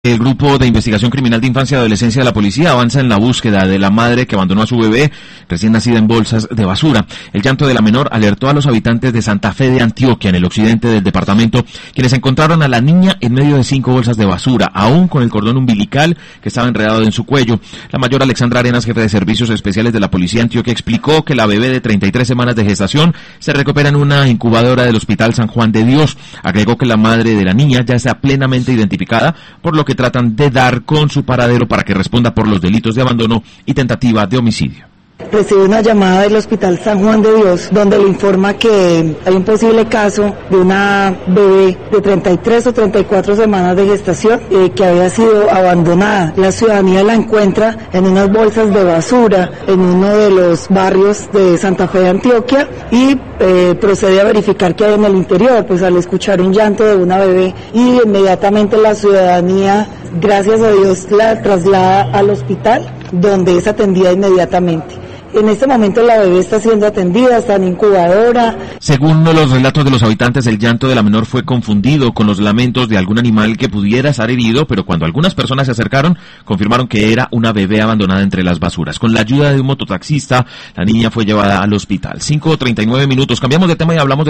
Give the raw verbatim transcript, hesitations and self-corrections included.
El Grupo de Investigación Criminal de Infancia y Adolescencia de la Policía avanza en la búsqueda de la madre que abandonó a su bebé recién nacida en bolsas de basura. El llanto de la menor alertó a los habitantes de Santa Fe de Antioquia, en el occidente del departamento, quienes encontraron a la niña en medio de cinco bolsas de basura, aún con el cordón umbilical que estaba enredado en su cuello. La mayor Alexandra Arenas, jefe de Servicios Especiales de la Policía de Antioquia, explicó que la bebé de treinta y tres semanas de gestación se recupera en una incubadora del Hospital San Juan de Dios. Agregó que la madre de la niña ya está plenamente identificada, por lo que tratan de dar con su paradero para que responda por los delitos de abandono y tentativa de homicidio. Recibe una llamada del Hospital San Juan de Dios, donde le informa que hay un posible caso de una bebé de treinta y tres o treinta y cuatro semanas de gestación eh, que había sido abandonada. La ciudadanía la encuentra en unas bolsas de basura en uno de los barrios de Santa Fe de Antioquia y eh, procede a verificar qué hay en el interior, pues al escuchar un llanto de una bebé, y inmediatamente la ciudadanía, gracias a Dios, la traslada al hospital, donde es atendida inmediatamente. En este momento la bebé está siendo atendida, está en incubadora. Según los relatos de los habitantes, el llanto de la menor fue confundido con los lamentos de algún animal que pudiera estar herido, pero cuando algunas personas se acercaron, confirmaron que era una bebé abandonada entre las basuras. Con la ayuda de un mototaxista, la niña fue llevada al hospital. cinco treinta y nueve minutos. Cambiamos de tema y hablamos de